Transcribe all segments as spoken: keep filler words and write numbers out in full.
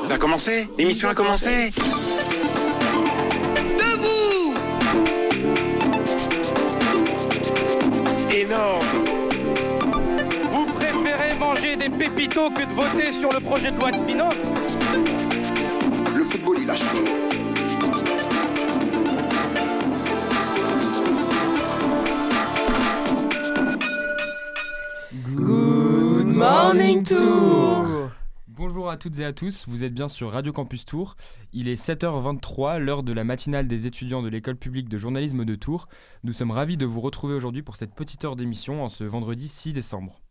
Ça a commencé? L'émission a commencé? Debout! Énorme! Vous préférez manger des pépitos que de voter sur le projet de loi de finances? Le football, il a changé. Good Morning Tour. Bonjour à toutes et à tous, vous êtes bien sur Radio Campus Tours. Il est sept heures vingt-trois, l'heure de la matinale des étudiants de l'école publique de journalisme de Tours. Nous sommes ravis de vous retrouver aujourd'hui pour cette petite heure d'émission en ce vendredi six décembre.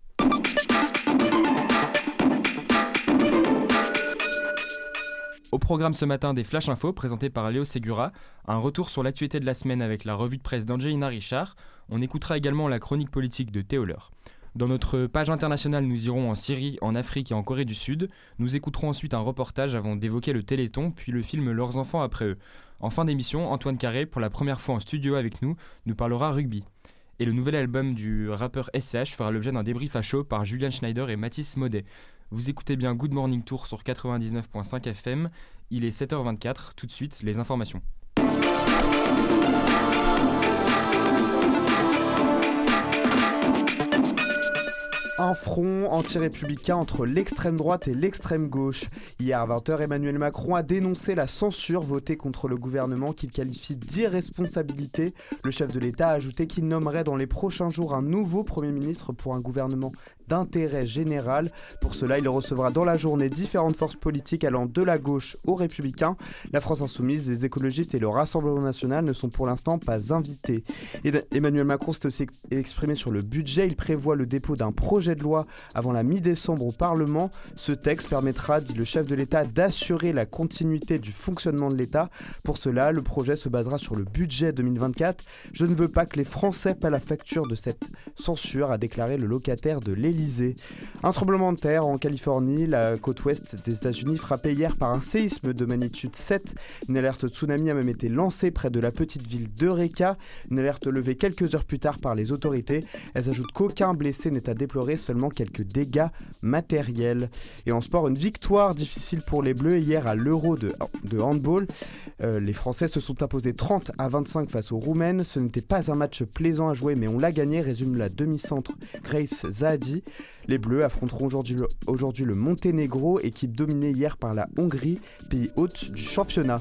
Au programme ce matin des Flash Info présentés par Léo Segura, un retour sur l'actualité de la semaine avec la revue de presse d'Angelina Richard. On écoutera également la chronique politique de Théo Leur. Dans notre page internationale, nous irons en Syrie, en Afrique et en Corée du Sud. Nous écouterons ensuite un reportage avant d'évoquer le Téléthon, puis le film Leurs enfants après eux. En fin d'émission, Antoine Carré, pour la première fois en studio avec nous, nous parlera rugby. Et le nouvel album du rappeur S C H fera l'objet d'un débrief à chaud par Julian Schneider et Mathis Maudet. Vous écoutez bien Good Morning Tour sur quatre-vingt-dix-neuf virgule cinq F M. Il est sept heures vingt-quatre, tout de suite les informations. Un front anti-républicain entre l'extrême droite et l'extrême gauche. Hier à vingt heures, Emmanuel Macron a dénoncé la censure votée contre le gouvernement qu'il qualifie d'irresponsabilité. Le chef de l'État a ajouté qu'il nommerait dans les prochains jours un nouveau Premier ministre pour un gouvernement d'intérêt général. Pour cela, il recevra dans la journée différentes forces politiques allant de la gauche aux républicains. La France Insoumise, les écologistes et le Rassemblement National ne sont pour l'instant pas invités. Et Emmanuel Macron s'est aussi exprimé sur le budget. Il prévoit le dépôt d'un projet de loi avant la mi-décembre au Parlement. Ce texte permettra, dit le chef de l'État, d'assurer la continuité du fonctionnement de l'État. Pour cela, le projet se basera sur le budget deux mille vingt-quatre. Je ne veux pas que les Français paient la facture de cette censure, a déclaré le locataire de l'Élysée. Un tremblement de terre en Californie, la côte ouest des États-Unis, frappée hier par un séisme de magnitude sept. Une alerte tsunami a même été lancée près de la petite ville d'Eureka. Une alerte levée quelques heures plus tard par les autorités. Elles ajoutent qu'aucun blessé n'est à déplorer, seulement quelques dégâts matériels. Et en sport, une victoire difficile pour les Bleus hier à l'Euro de, de handball. Euh, les Français se sont imposés trente à vingt-cinq face aux Roumaines. Ce n'était pas un match plaisant à jouer, mais on l'a gagné, résume la demi-centre Grace Zahadi. Les Bleus affronteront aujourd'hui le, aujourd'hui le Monténégro, équipe dominée hier par la Hongrie, pays hôte du championnat.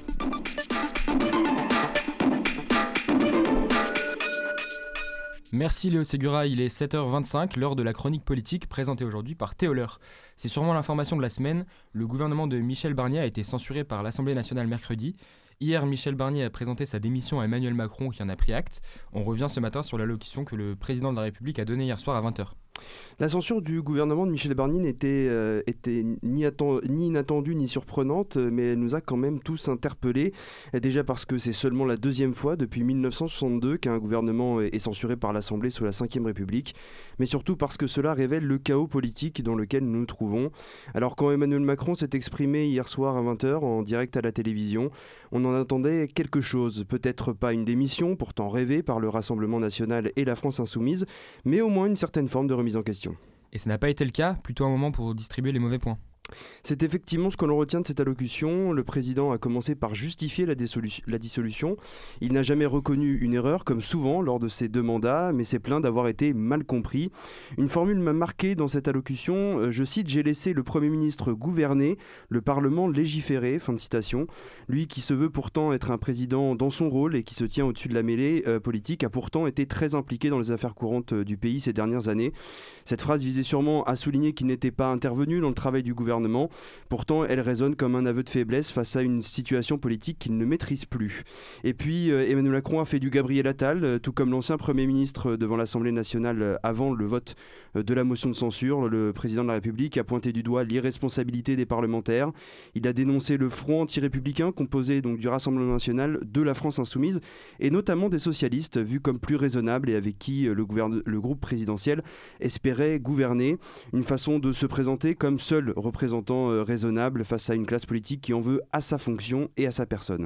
Merci Léo Segura, il est sept heures vingt-cinq, l'heure de la chronique politique présentée aujourd'hui par Théo Leur. C'est sûrement l'information de la semaine, le gouvernement de Michel Barnier a été censuré par l'Assemblée nationale mercredi. Hier, Michel Barnier a présenté sa démission à Emmanuel Macron qui en a pris acte. On revient ce matin sur l'allocution que le président de la République a donnée hier soir à vingt heures. La censure du gouvernement de Michel Barnier n'était euh, était ni, atten- ni inattendue ni surprenante, mais elle nous a quand même tous interpellés. Déjà parce que c'est seulement la deuxième fois depuis dix-neuf cent soixante-deux qu'un gouvernement est censuré par l'Assemblée sous la cinquième République, mais surtout parce que cela révèle le chaos politique dans lequel nous nous trouvons. Alors quand Emmanuel Macron s'est exprimé hier soir à vingt heures en direct à la télévision, on en attendait quelque chose, peut-être pas une démission, pourtant rêvée par le Rassemblement National et la France Insoumise, mais au moins une certaine forme de remise en question. Et ça n'a pas été le cas, plutôt un moment pour distribuer les mauvais points. C'est effectivement ce que l'on retient de cette allocution. Le président a commencé par justifier la, dissolu- la dissolution. Il n'a jamais reconnu une erreur, comme souvent lors de ses deux mandats, mais s'est plaint d'avoir été mal compris. Une formule m'a marqué dans cette allocution, euh, je cite, « J'ai laissé le Premier ministre gouverner, le Parlement légiférer », fin de citation. Lui qui se veut pourtant être un président dans son rôle et qui se tient au-dessus de la mêlée euh, politique, a pourtant été très impliqué dans les affaires courantes euh, du pays ces dernières années. Cette phrase visait sûrement à souligner qu'il n'était pas intervenu dans le travail du gouvernement. Pourtant, elle résonne comme un aveu de faiblesse face à une situation politique qu'il ne maîtrise plus. Et puis, euh, Emmanuel Macron a fait du Gabriel Attal, euh, tout comme l'ancien Premier ministre devant l'Assemblée nationale euh, avant le vote euh, de la motion de censure. Le président de la République a pointé du doigt l'irresponsabilité des parlementaires. Il a dénoncé le front anti-républicain composé donc du Rassemblement national, de la France Insoumise et notamment des socialistes, vus comme plus raisonnables et avec qui euh, le, gouverne- le groupe présidentiel espérait gouverner. Une façon de se présenter comme seul représentant représentant euh, raisonnable face à une classe politique qui en veut à sa fonction et à sa personne.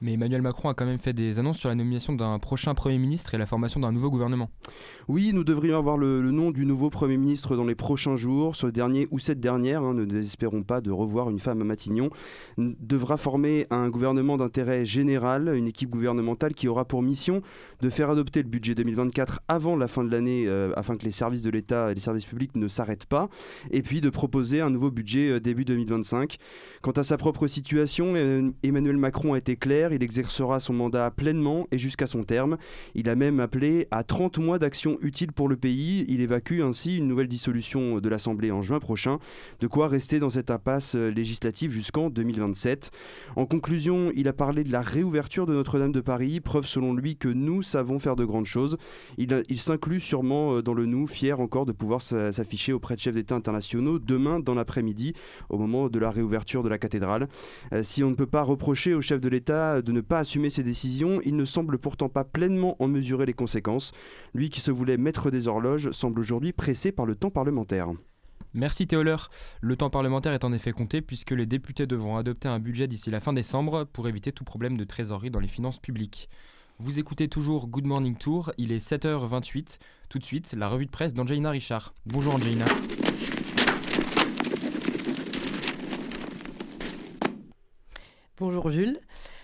Mais Emmanuel Macron a quand même fait des annonces sur la nomination d'un prochain Premier ministre et la formation d'un nouveau gouvernement. Oui, nous devrions avoir le, le nom du nouveau Premier ministre dans les prochains jours. Ce dernier ou cette dernière, hein, ne désespérons pas de revoir une femme à Matignon, devra former un gouvernement d'intérêt général, une équipe gouvernementale qui aura pour mission de faire adopter le budget deux mille vingt-quatre avant la fin de l'année euh, afin que les services de l'État et les services publics ne s'arrêtent pas, et puis de proposer un nouveau budget euh, début deux mille vingt-cinq. Quant à sa propre situation, euh, Emmanuel Macron a été clair, il exercera son mandat pleinement et jusqu'à son terme. Il a même appelé à trente mois d'action utile pour le pays. Il évacue ainsi une nouvelle dissolution de l'Assemblée en juin prochain, de quoi rester dans cette impasse législative jusqu'en deux mille vingt-sept. En conclusion, il a parlé de la réouverture de Notre-Dame de Paris, preuve selon lui que nous savons faire de grandes choses. Il, il s'inclut sûrement dans le nous, fier encore de pouvoir s'afficher auprès de chefs d'État internationaux demain dans l'après-midi, au moment de la réouverture de la cathédrale. Euh, si on ne peut pas reprocher au chef de l'État de ne pas assumer ses décisions, il ne semble pourtant pas pleinement en mesurer les conséquences. Lui qui se voulait maître des horloges semble aujourd'hui pressé par le temps parlementaire. Merci Théoleur. Le temps parlementaire est en effet compté puisque les députés devront adopter un budget d'ici la fin décembre pour éviter tout problème de trésorerie dans les finances publiques. Vous écoutez toujours Good Morning Tour, il est sept heures vingt-huit. Tout de suite, la revue de presse d'Angelina Richard. Bonjour Angelina. Bonjour Jules.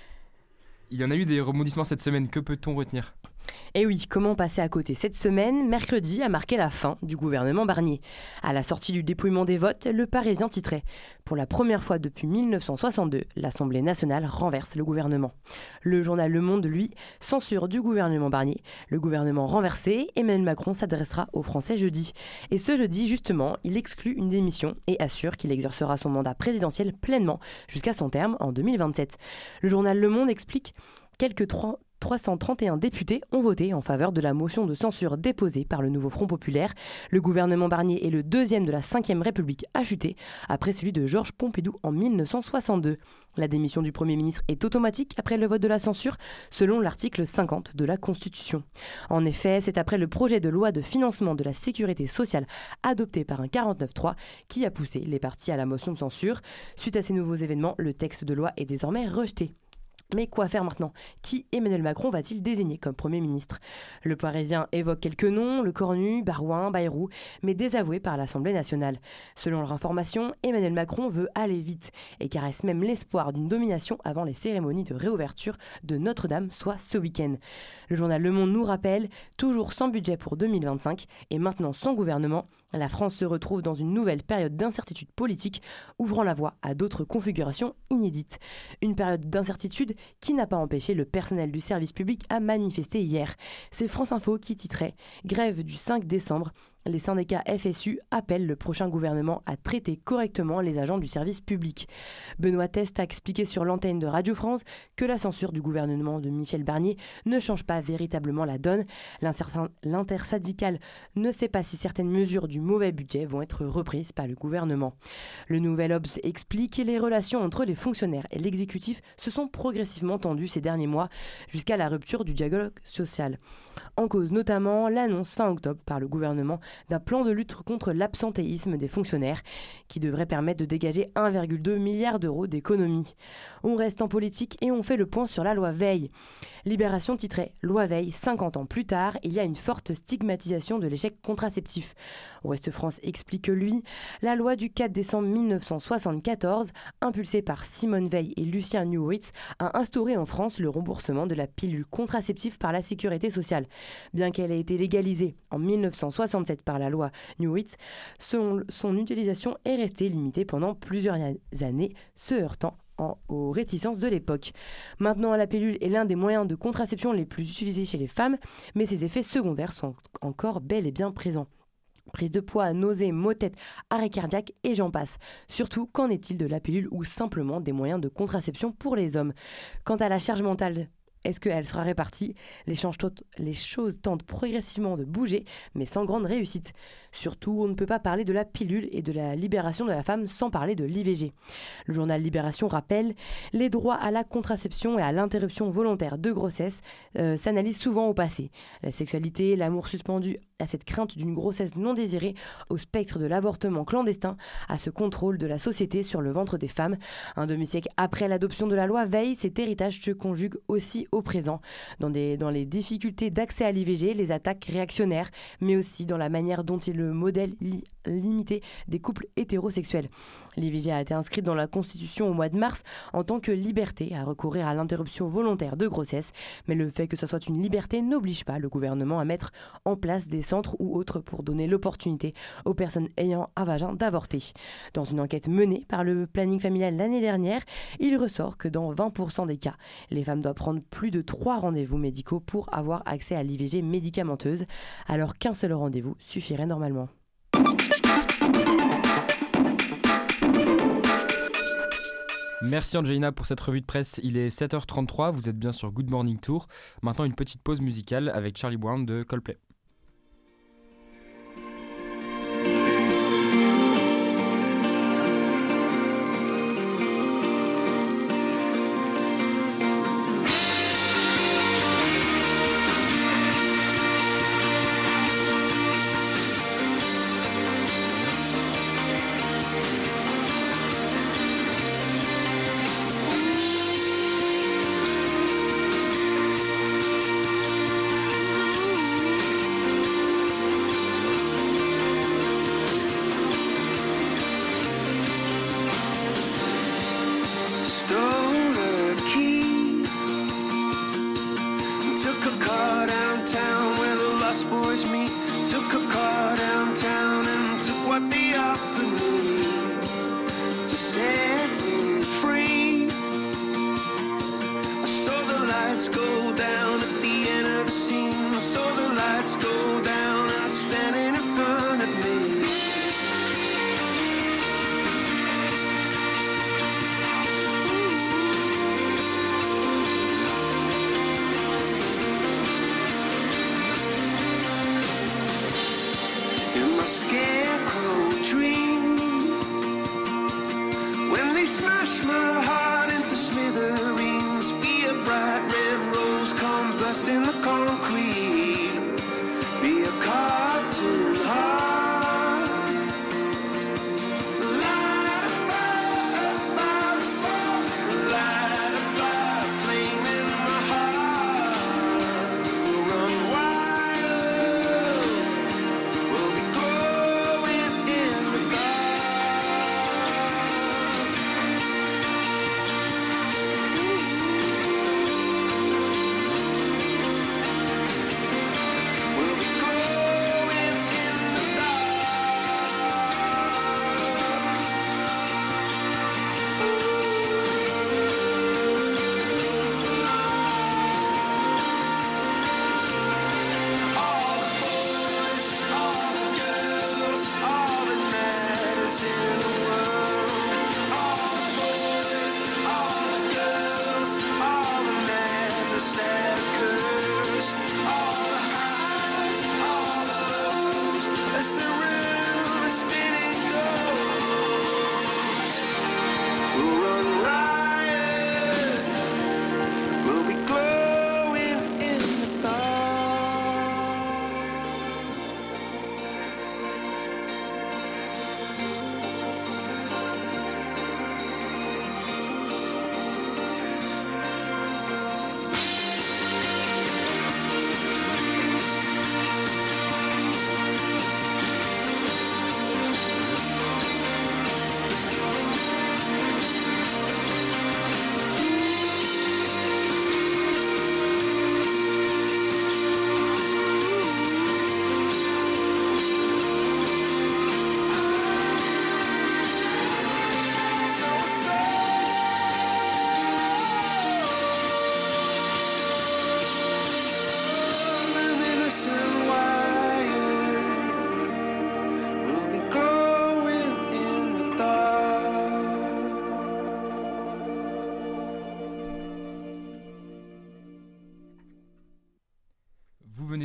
Il y en a eu des rebondissements cette semaine, que peut-on retenir ? Et oui, comment passer à côté ? Cette semaine, mercredi, a marqué la fin du gouvernement Barnier. À la sortie du dépouillement des votes, le Parisien titrait « Pour la première fois depuis mille neuf cent soixante-deux, l'Assemblée nationale renverse le gouvernement ». Le journal Le Monde, lui, censure du gouvernement Barnier. Le gouvernement renversé, Emmanuel Macron s'adressera aux Français jeudi. Et ce jeudi, justement, il exclut une démission et assure qu'il exercera son mandat présidentiel pleinement jusqu'à son terme en deux mille vingt-sept. Le journal Le Monde explique quelques trois... trois cent trente et un députés ont voté en faveur de la motion de censure déposée par le nouveau Front populaire. Le gouvernement Barnier est le deuxième de la cinquième République à chuter, après celui de Georges Pompidou en mille neuf cent soixante-deux. La démission du Premier ministre est automatique après le vote de la censure, selon l'article cinquante de la Constitution. En effet, c'est après le projet de loi de financement de la sécurité sociale adopté par un quarante-neuf trois qui a poussé les partis à la motion de censure. Suite à ces nouveaux événements, le texte de loi est désormais rejeté. Mais quoi faire maintenant ? Qui Emmanuel Macron va-t-il désigner comme Premier ministre ? Le Parisien évoque quelques noms, Le Cornu, Barouin, Bayrou, mais désavoués par l'Assemblée nationale. Selon leur information, Emmanuel Macron veut aller vite et caresse même l'espoir d'une domination avant les cérémonies de réouverture de Notre-Dame, soit ce week-end. Le journal Le Monde nous rappelle, toujours sans budget pour deux mille vingt-cinq et maintenant sans gouvernement, la France se retrouve dans une nouvelle période d'incertitude politique, ouvrant la voie à d'autres configurations inédites. Une période d'incertitude qui n'a pas empêché le personnel du service public à manifester hier. C'est France Info qui titrait « Grève du cinq décembre ». Les syndicats F S U appellent le prochain gouvernement à traiter correctement les agents du service public. Benoît Test a expliqué sur l'antenne de Radio France que la censure du gouvernement de Michel Barnier ne change pas véritablement la donne. L'intersyndicale ne sait pas si certaines mesures du mauvais budget vont être reprises par le gouvernement. Le Nouvel Obs explique que les relations entre les fonctionnaires et l'exécutif se sont progressivement tendues ces derniers mois jusqu'à la rupture du dialogue social. En cause notamment l'annonce fin octobre par le gouvernement d'un plan de lutte contre l'absentéisme des fonctionnaires qui devrait permettre de dégager un virgule deux milliard d'euros d'économies. On reste en politique et on fait le point sur la loi Veil. Libération titrait « Loi Veil, cinquante ans plus tard, il y a une forte stigmatisation de l'échec contraceptif ». Ouest France explique que lui, la loi du quatre décembre mille neuf cent soixante-quatorze, impulsée par Simone Veil et Lucien Neuwirth, a instauré en France le remboursement de la pilule contraceptive par la sécurité sociale. Bien qu'elle ait été légalisée en mille neuf cent soixante-sept par la loi Neuwirth, son, son utilisation est restée limitée pendant plusieurs années, se heurtant en, aux réticences de l'époque. Maintenant, la pilule est l'un des moyens de contraception les plus utilisés chez les femmes, mais ses effets secondaires sont encore bel et bien présents. Prise de poids, nausées, maux de tête, arrêt cardiaque et j'en passe. Surtout, qu'en est-il de la pilule ou simplement des moyens de contraception pour les hommes ? Quant à la charge mentale, est-ce qu'elle sera répartie ? les, les choses tentent progressivement de bouger, mais sans grande réussite. Surtout, on ne peut pas parler de la pilule et de la libération de la femme sans parler de l'I V G. Le journal Libération rappelle « Les droits à la contraception et à l'interruption volontaire de grossesse euh, s'analysent souvent au passé. La sexualité, l'amour suspendu à cette crainte d'une grossesse non désirée, au spectre de l'avortement clandestin, à ce contrôle de la société sur le ventre des femmes. Un demi-siècle après l'adoption de la loi Veil, cet héritage se conjugue aussi au présent, dans, des, dans les difficultés d'accès à l'I V G, les attaques réactionnaires, mais aussi dans la manière dont il le modèle li- limité des couples hétérosexuels. L'I V G a été inscrite dans la Constitution au mois de mars en tant que liberté à recourir à l'interruption volontaire de grossesse, mais le fait que ce soit une liberté n'oblige pas le gouvernement à mettre en place des centres ou autres pour donner l'opportunité aux personnes ayant un vagin d'avorter. Dans une enquête menée par le planning familial l'année dernière, il ressort que dans vingt pour cent des cas, les femmes doivent prendre plus de trois rendez-vous médicaux pour avoir accès à l'I V G médicamenteuse, alors qu'un seul rendez-vous suffirait normalement. Merci Angelina pour cette revue de presse. Il est sept heures trente-trois, vous êtes bien sur Good Morning Tour. Maintenant une petite pause musicale avec Charlie Brown de Coldplay.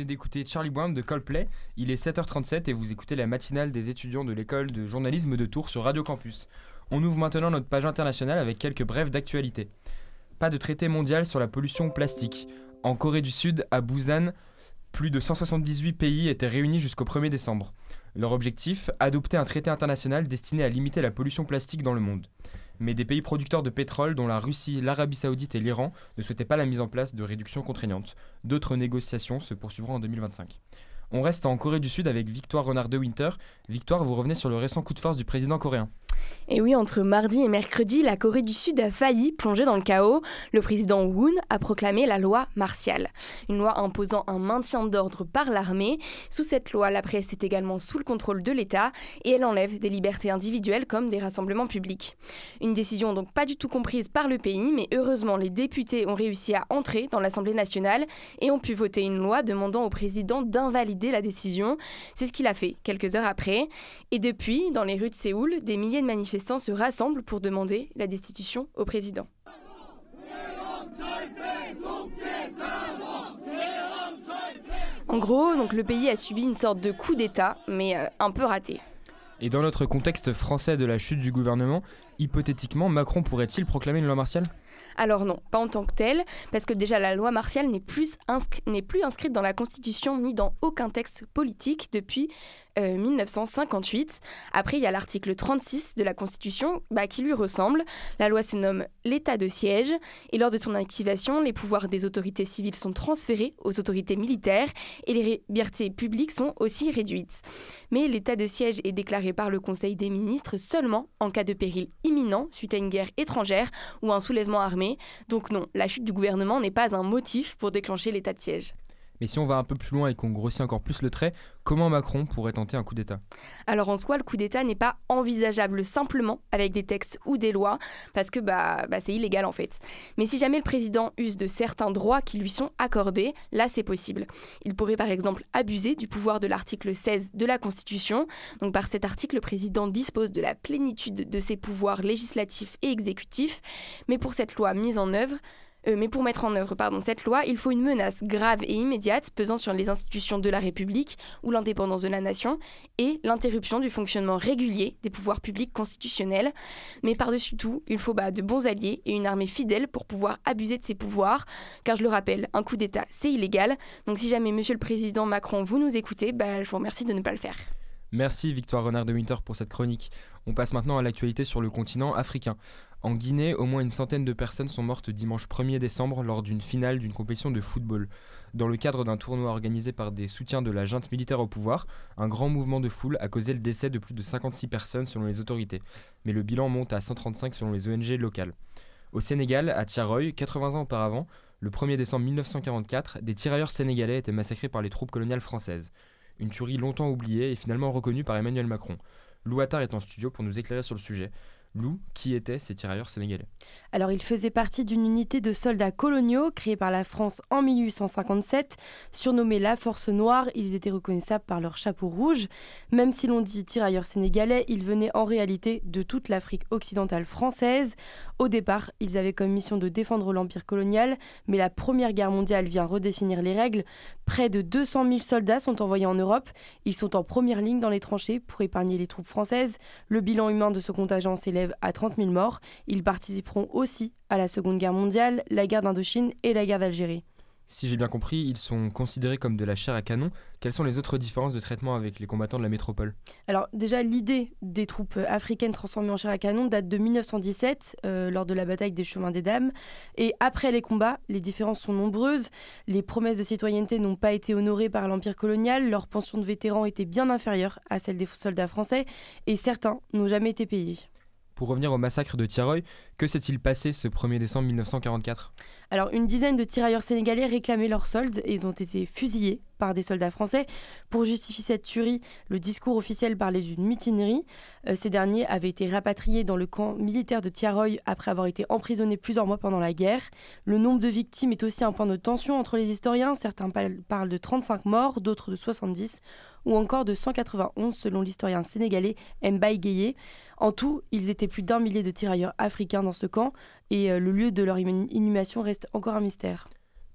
d'écouter Charlie Brown de Coldplay. Il est sept heures trente-sept et vous écoutez la matinale des étudiants de l'école de journalisme de Tours sur Radio Campus. On ouvre maintenant notre page internationale avec quelques brèves d'actualité. Pas de traité mondial sur la pollution plastique. En Corée du Sud, à Busan, plus de cent soixante-dix-huit pays étaient réunis jusqu'au premier décembre. Leur objectif, adopter un traité international destiné à limiter la pollution plastique dans le monde. Mais des pays producteurs de pétrole, dont la Russie, l'Arabie Saoudite et l'Iran, ne souhaitaient pas la mise en place de réductions contraignantes. D'autres négociations se poursuivront en deux mille vingt-cinq. On reste en Corée du Sud avec Victoire Renard de Winter. Victoire, vous revenez sur le récent coup de force du président coréen. Et oui, entre mardi et mercredi, la Corée du Sud a failli plonger dans le chaos. Le président Woon a proclamé la loi martiale, une loi imposant un maintien d'ordre par l'armée. Sous cette loi, la presse est également sous le contrôle de l'État et elle enlève des libertés individuelles comme des rassemblements publics. Une décision donc pas du tout comprise par le pays, mais heureusement les députés ont réussi à entrer dans l'Assemblée nationale et ont pu voter une loi demandant au président d'invalider la décision. C'est ce qu'il a fait quelques heures après. Et depuis, dans les rues de Séoul, des milliers de manifestants se rassemblent pour demander la destitution au président. En gros, donc, le pays a subi une sorte de coup d'État, mais euh, un peu raté. Et dans notre contexte français de la chute du gouvernement, hypothétiquement, Macron pourrait-il proclamer une loi martiale ? Alors non, pas en tant que telle, parce que déjà la loi martiale n'est plus, inscri- n'est plus inscrite dans la Constitution ni dans aucun texte politique depuis euh, dix-neuf cent cinquante-huit. Après, il y a l'article trente-six de la Constitution bah, qui lui ressemble. La loi se nomme l'état de siège et lors de son activation, les pouvoirs des autorités civiles sont transférés aux autorités militaires et les libertés publiques sont aussi réduites. Mais l'état de siège est déclaré par le Conseil des ministres seulement en cas de péril imminent suite à une guerre étrangère ou un soulèvement armé. Donc non, la chute du gouvernement n'est pas un motif pour déclencher l'état de siège. Mais si on va un peu plus loin et qu'on grossit encore plus le trait, comment Macron pourrait tenter un coup d'État ? Alors en soi, le coup d'État n'est pas envisageable simplement avec des textes ou des lois, parce que bah, bah, c'est illégal en fait. Mais si jamais le président use de certains droits qui lui sont accordés, là c'est possible. Il pourrait par exemple abuser du pouvoir de l'article seize de la Constitution. Donc par cet article, le président dispose de la plénitude de ses pouvoirs législatifs et exécutifs. Mais pour cette loi mise en œuvre, Euh, mais pour mettre en œuvre pardon, cette loi, il faut une menace grave et immédiate pesant sur les institutions de la République ou l'indépendance de la nation et l'interruption du fonctionnement régulier des pouvoirs publics constitutionnels. Mais par-dessus tout, il faut bah, de bons alliés et une armée fidèle pour pouvoir abuser de ses pouvoirs. Car je le rappelle, un coup d'État, c'est illégal. Donc si jamais Monsieur le Président Macron, vous nous écoutez, bah, je vous remercie de ne pas le faire. Merci Victoire Renard de Winter pour cette chronique. On passe maintenant à l'actualité sur le continent africain. En Guinée, au moins une centaine de personnes sont mortes dimanche premier décembre lors d'une finale d'une compétition de football. Dans le cadre d'un tournoi organisé par des soutiens de la junte militaire au pouvoir, un grand mouvement de foule a causé le décès de plus de cinquante-six personnes selon les autorités. Mais le bilan monte à cent trente-cinq selon les O N G locales. Au Sénégal, à Thiaroye, quatre-vingts ans auparavant, le premier décembre mille neuf cent quarante-quatre, des tirailleurs sénégalais étaient massacrés par les troupes coloniales françaises. Une tuerie longtemps oubliée et finalement reconnue par Emmanuel Macron. Lou Attard est en studio pour nous éclairer sur le sujet. Lou, qui étaient ces tirailleurs sénégalais ? Alors, ils faisaient partie d'une unité de soldats coloniaux créée par la France en mille huit cent cinquante-sept. Surnommés la Force Noire, ils étaient reconnaissables par leur chapeau rouge. Même si l'on dit tirailleurs sénégalais, ils venaient en réalité de toute l'Afrique occidentale française. Au départ, ils avaient comme mission de défendre l'empire colonial, mais la Première Guerre mondiale vient redéfinir les règles. Près de deux cent mille soldats sont envoyés en Europe. Ils sont en première ligne dans les tranchées pour épargner les troupes françaises. Le bilan humain de ce contingent s'élève à trente mille morts. Ils participeront aussi à la Seconde Guerre mondiale, la guerre d'Indochine et la guerre d'Algérie. Si j'ai bien compris, ils sont considérés comme de la chair à canon. Quelles sont les autres différences de traitement avec les combattants de la métropole ? Alors déjà, l'idée des troupes africaines transformées en chair à canon date de mille neuf cent dix-sept, euh, lors de la bataille des Chemins des Dames. Et après les combats, les différences sont nombreuses. Les promesses de citoyenneté n'ont pas été honorées par l'empire colonial. Leurs pensions de vétérans étaient bien inférieures à celles des soldats français. Et certains n'ont jamais été payés. Pour revenir au massacre de Thiaroye, que s'est-il passé ce premier décembre mille neuf cent quarante-quatre ? Alors, une dizaine de tirailleurs sénégalais réclamaient leur solde et ont été fusillés par des soldats français. Pour justifier cette tuerie, le discours officiel parlait d'une mutinerie. Euh, ces derniers avaient été rapatriés dans le camp militaire de Thiaroye après avoir été emprisonnés plusieurs mois pendant la guerre. Le nombre de victimes est aussi un point de tension entre les historiens. Certains parlent de trente-cinq morts, d'autres de soixante-dix, ou encore de cent quatre-vingt-onze selon l'historien sénégalais Mbaye Gueye. En tout, ils étaient plus d'un millier de tirailleurs africains dans ce camp et euh, le lieu de leur inhumation reste encore un mystère.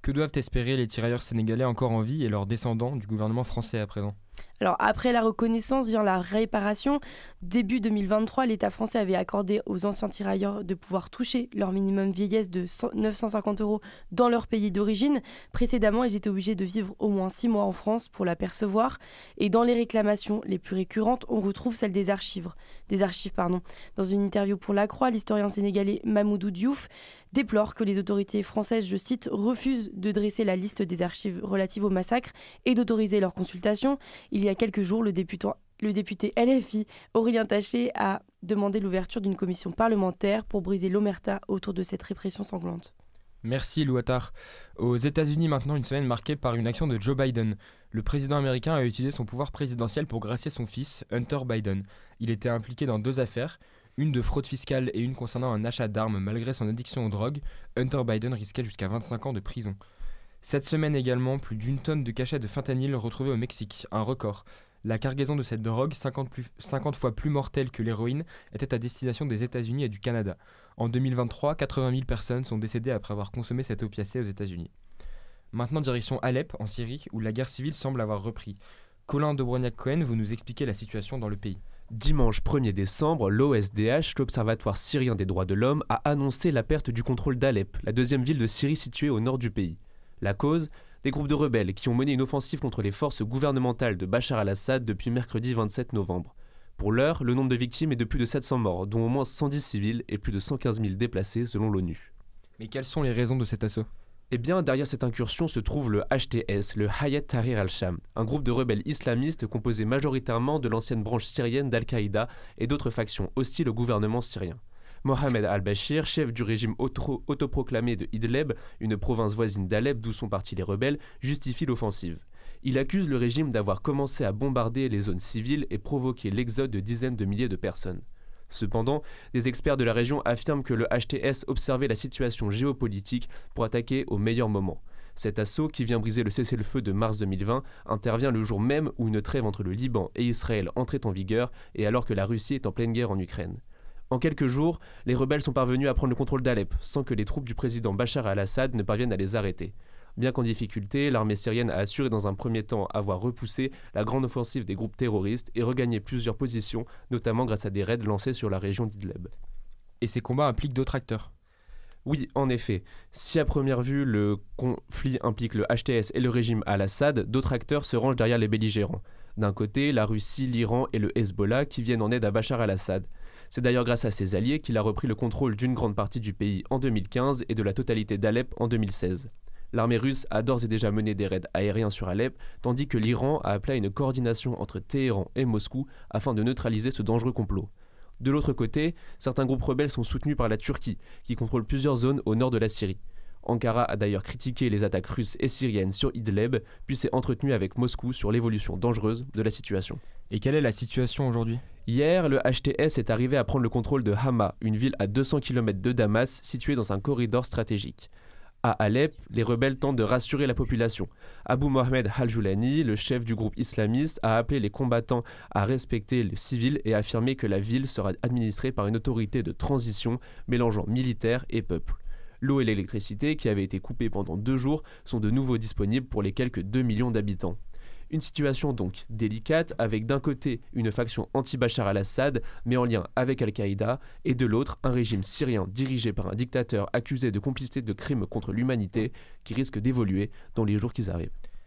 Que doivent espérer les tirailleurs sénégalais encore en vie et leurs descendants du gouvernement français à présent ? Alors après la reconnaissance vient la réparation. Début deux mille vingt-trois, l'État français avait accordé aux anciens tirailleurs de pouvoir toucher leur minimum vieillesse de neuf cent cinquante euros dans leur pays d'origine. Précédemment, ils étaient obligés de vivre au moins six mois en France pour la percevoir. Et dans les réclamations les plus récurrentes, on retrouve celle des archives. Des archives pardon. Dans une interview pour La Croix, l'historien sénégalais Mamoudou Diouf déplore que les autorités françaises, je cite, refusent de dresser la liste des archives relatives au massacre et d'autoriser leur consultation. Il y a quelques jours, le, députant, le député L F I, Aurélien Taché, a demandé l'ouverture d'une commission parlementaire pour briser l'omerta autour de cette répression sanglante. Merci Louatar. Aux États-Unis maintenant, une semaine marquée par une action de Joe Biden. Le président américain a utilisé son pouvoir présidentiel pour gracier son fils, Hunter Biden. Il était impliqué dans deux affaires, une de fraude fiscale et une concernant un achat d'armes malgré son addiction aux drogues. Hunter Biden risquait jusqu'à vingt-cinq ans de prison. Cette semaine également, plus d'une tonne de cachets de fentanyl retrouvés au Mexique, un record. La cargaison de cette drogue, cinquante, plus, cinquante fois plus mortelle que l'héroïne, était à destination des États-Unis et du Canada. En deux mille vingt-trois, quatre-vingt mille personnes sont décédées après avoir consommé cet opiacé aux États-Unis. Maintenant, direction Alep, en Syrie, où la guerre civile semble avoir repris. Colin de Brognac-Cohen, vous nous expliquez la situation dans le pays. Dimanche premier décembre, l'O S D H, l'Observatoire syrien des droits de l'homme, a annoncé la perte du contrôle d'Alep, la deuxième ville de Syrie située au nord du pays. La cause ? Des groupes de rebelles qui ont mené une offensive contre les forces gouvernementales de Bachar al-Assad depuis mercredi vingt-sept novembre. Pour l'heure, le nombre de victimes est de plus de sept cents morts, dont au moins cent dix civils et plus de cent quinze mille déplacés selon l'ONU. Mais quelles sont les raisons de cet assaut ? Eh bien, derrière cette incursion se trouve le H T S, le Hayat Tahrir al-Sham, un groupe de rebelles islamistes composé majoritairement de l'ancienne branche syrienne d'Al-Qaïda et d'autres factions hostiles au gouvernement syrien. Mohamed al-Bashir, chef du régime auto- autoproclamé de Idlib, une province voisine d'Alep d'où sont partis les rebelles, justifie l'offensive. Il accuse le régime d'avoir commencé à bombarder les zones civiles et provoquer l'exode de dizaines de milliers de personnes. Cependant, des experts de la région affirment que le H T S observait la situation géopolitique pour attaquer au meilleur moment. Cet assaut, qui vient briser le cessez-le-feu de mars deux mille vingt, intervient le jour même où une trêve entre le Liban et Israël entrait en vigueur et alors que la Russie est en pleine guerre en Ukraine. En quelques jours, les rebelles sont parvenus à prendre le contrôle d'Alep, sans que les troupes du président Bachar al-Assad ne parviennent à les arrêter. Bien qu'en difficulté, l'armée syrienne a assuré dans un premier temps avoir repoussé la grande offensive des groupes terroristes et regagné plusieurs positions, notamment grâce à des raids lancés sur la région d'Idlib. Et ces combats impliquent d'autres acteurs ? Oui, en effet. Si à première vue, le conflit implique le H T S et le régime al-Assad, d'autres acteurs se rangent derrière les belligérants. D'un côté, la Russie, l'Iran et le Hezbollah qui viennent en aide à Bachar al-Assad. C'est d'ailleurs grâce à ses alliés qu'il a repris le contrôle d'une grande partie du pays en deux mille quinze et de la totalité d'Alep en deux mille seize. L'armée russe a d'ores et déjà mené des raids aériens sur Alep, tandis que l'Iran a appelé à une coordination entre Téhéran et Moscou afin de neutraliser ce dangereux complot. De l'autre côté, certains groupes rebelles sont soutenus par la Turquie, qui contrôle plusieurs zones au nord de la Syrie. Ankara a d'ailleurs critiqué les attaques russes et syriennes sur Idlib, puis s'est entretenu avec Moscou sur l'évolution dangereuse de la situation. Et quelle est la situation aujourd'hui ? Hier, le H T S est arrivé à prendre le contrôle de Hama, une ville à deux cents kilomètres de Damas, située dans un corridor stratégique. À Alep, les rebelles tentent de rassurer la population. Abu Mohamed al-Joulani, le chef du groupe islamiste, a appelé les combattants à respecter les civils et affirmé que la ville sera administrée par une autorité de transition mélangeant militaire et peuple. L'eau et l'électricité, qui avaient été coupées pendant deux jours, sont de nouveau disponibles pour les quelques deux millions d'habitants. Une situation donc délicate, avec d'un côté une faction anti-Bachar al-Assad, mais en lien avec Al-Qaïda, et de l'autre un régime syrien dirigé par un dictateur accusé de complicité de crimes contre l'humanité, qui risque d'évoluer dans les jours qui arrivent.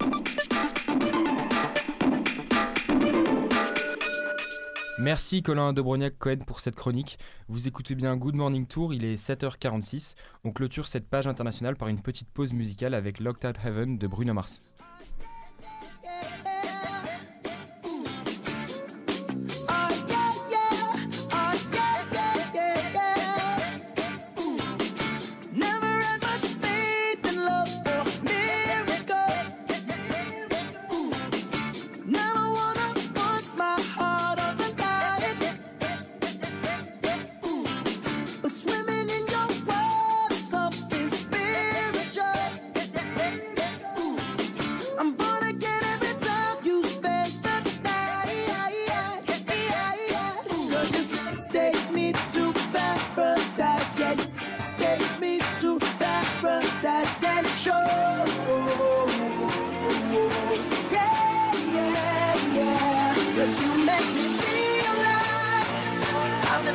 Merci Colin de Brognac-Cohen pour cette chronique. Vous écoutez bien Good Morning Tour, il est sept heures quarante-six. On clôture cette page internationale par une petite pause musicale avec Locked Out Heaven de Bruno Mars.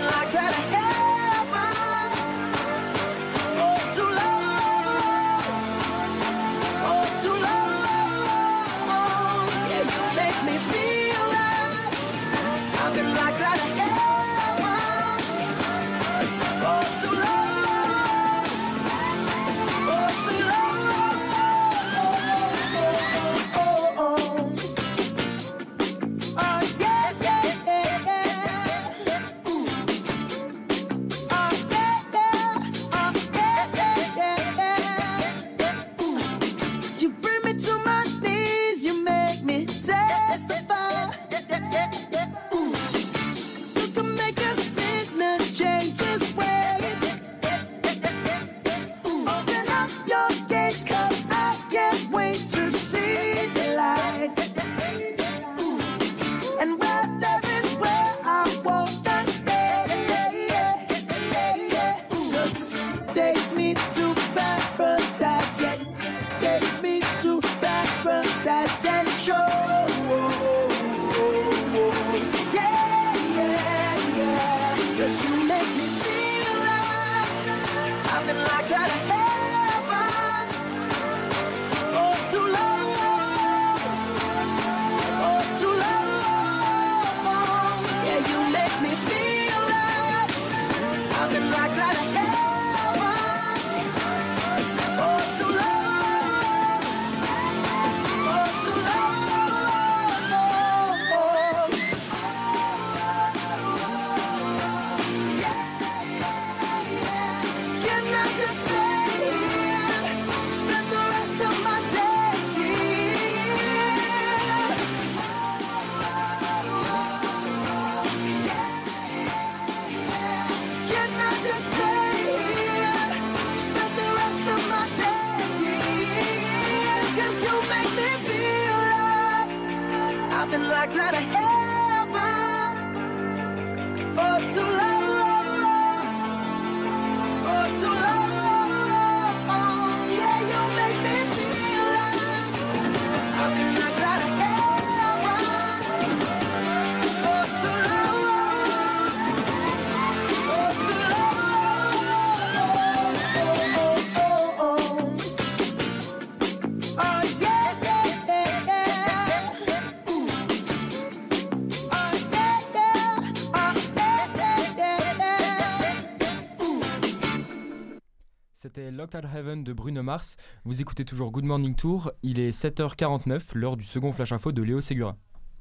C'était Locked Out Heaven de Bruno Mars. Vous écoutez toujours Good Morning Tour. Il est sept heures quarante-neuf, l'heure du second Flash Info de Léo Ségura.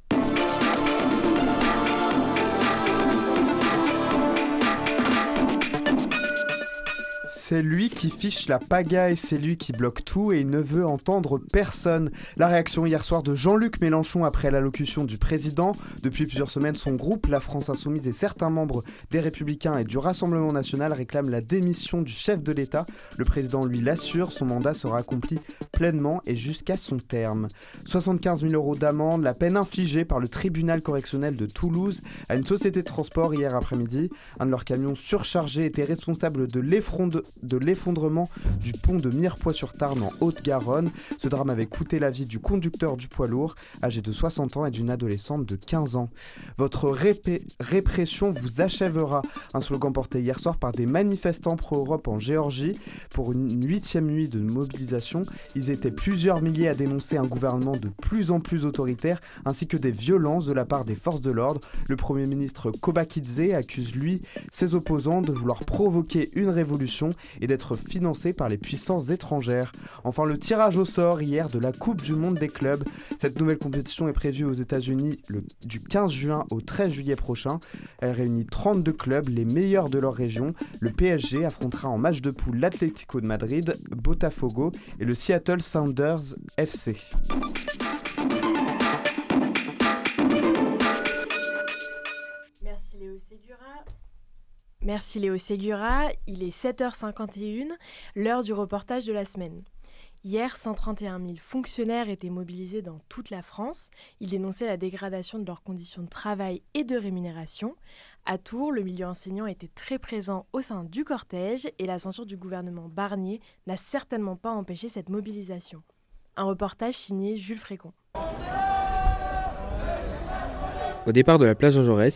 C'est lui qui fiche la pagaille, c'est lui qui bloque tout et il ne veut entendre personne. La réaction hier soir de Jean-Luc Mélenchon après l'allocution du président. Depuis plusieurs semaines, son groupe, la France Insoumise et certains membres des Républicains et du Rassemblement National réclament la démission du chef de l'État. Le président lui l'assure, son mandat sera accompli pleinement et jusqu'à son terme. soixante-quinze mille euros d'amende, la peine infligée par le tribunal correctionnel de Toulouse à une société de transport hier après-midi. Un de leurs camions surchargés était responsable de l'effronde... de l'effondrement du pont de Mirepoix-sur-Tarn en Haute-Garonne. Ce drame avait coûté la vie du conducteur du poids lourd, âgé de soixante ans, et d'une adolescente de quinze ans. Votre répé- répression vous achèvera. Un slogan porté hier soir par des manifestants pro-Europe en Géorgie. Pour une huitième nuit de mobilisation, ils étaient plusieurs milliers à dénoncer un gouvernement de plus en plus autoritaire, ainsi que des violences de la part des forces de l'ordre. Le Premier ministre Kobakidze accuse, lui, ses opposants de vouloir provoquer une révolution et d'être financé par les puissances étrangères. Enfin, le tirage au sort hier de la Coupe du Monde des clubs. Cette nouvelle compétition est prévue aux États-Unis le, du quinze juin au treize juillet prochain. Elle réunit trente-deux clubs, les meilleurs de leur région. Le P S G affrontera en match de poule l'Atlético de Madrid, Botafogo et le Seattle Sounders F C. Merci Léo Ségura. Merci Léo Ségura, il est sept heures cinquante et une, l'heure du reportage de la semaine. Hier, cent trente et un mille fonctionnaires étaient mobilisés dans toute la France. Ils dénonçaient la dégradation de leurs conditions de travail et de rémunération. À Tours, le milieu enseignant était très présent au sein du cortège et la censure du gouvernement Barnier n'a certainement pas empêché cette mobilisation. Un reportage signé Jules Frécon. Au départ de la place Jean Jaurès,